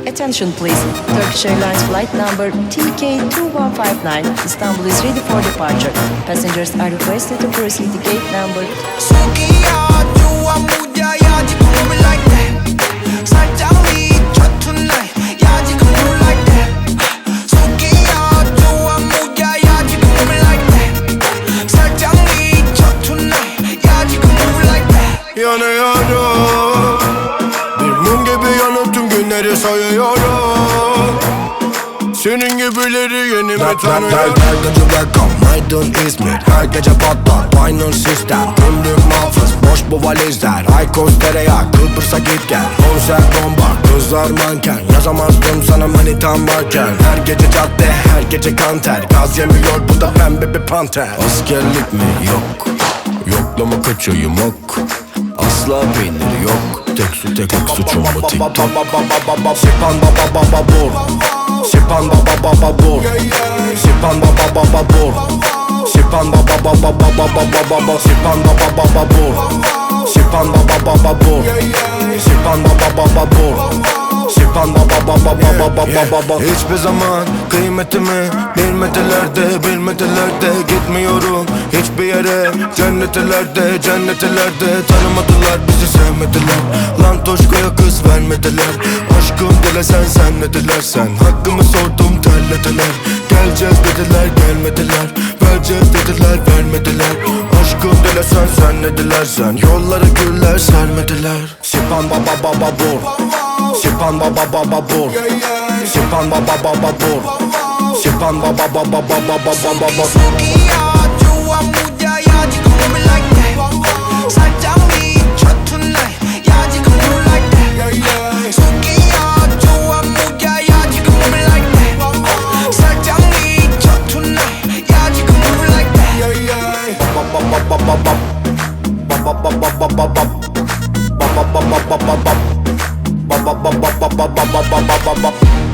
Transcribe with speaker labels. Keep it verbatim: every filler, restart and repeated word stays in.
Speaker 1: Attention please. Turkish Airlines flight number T K two one five nine Istanbul is ready for departure. Passengers are requested to proceed to gate number.
Speaker 2: 속이야 좋아 무자야 지금 move like that. 살짝 미쳐 tonight. 야 지금 move like that. 속이야 좋아 무자야 지금 move like that. 살짝 미쳐 tonight. 야 지금 move like that.
Speaker 3: Yanıyorum, bir mum gibi yanıp tüm günleri sayıyorum. Senin gibileri yeni mi tanıyorum?
Speaker 4: Her gece welcome, Aydın İzmir. Her gece patlar, aynı sistem. Tümlük muhafız, boş bu valizler. Aykos tereyağı, Kıbrıs'a git gel. Konser bomba, kızlar manken. Yazamazdım sana manitam varken. Her gece cadde, her gece kanter. Gaz yemiyor bu da pembe bir panter. Askerlik mi? Yok. Yoklama kaçayım ok. Asla peynir yok. Tek su tek tek suçum bu TikTok. Sipan baba baba bur. Sipan baba baba bur. Sipan baba baba bur. Sipan baba baba baba baba baba. Sipan baba baba bur. Sipan baba baba bur. Sipan baba baba bur. Sipan baba baba baba baba baba. Hiçbir zaman kıymetimi bilmediler de bilmediler de gitmiyorum hiçbir yere. Cennetlerde cennetlerde tanımadılar bizi sevmediler. Lan Toşko'ya kız vermediler. Aşkım dilesen sen ne dilersen. Hakkımı sordum terlediler. Geleceğiz dediler gelmediler. Vereceğiz dediler vermediler. Aşkım dilesen sen ne dilersen. Yollara güller sermediler. Sipan baba baba bur. Sipan baba baba bur. Sipan baba baba bur. Sipan baba baba baba baba baba.
Speaker 2: 속이야 좋아 무자야 지금 move like that. 살짝 미쳐 tonight. 야 지금 move like that. 속이야 좋아 무자야 지금 move like that. 살짝 미쳐 tonight. 야 지금 move like that.
Speaker 4: Ba ba ba ba ba ba ba.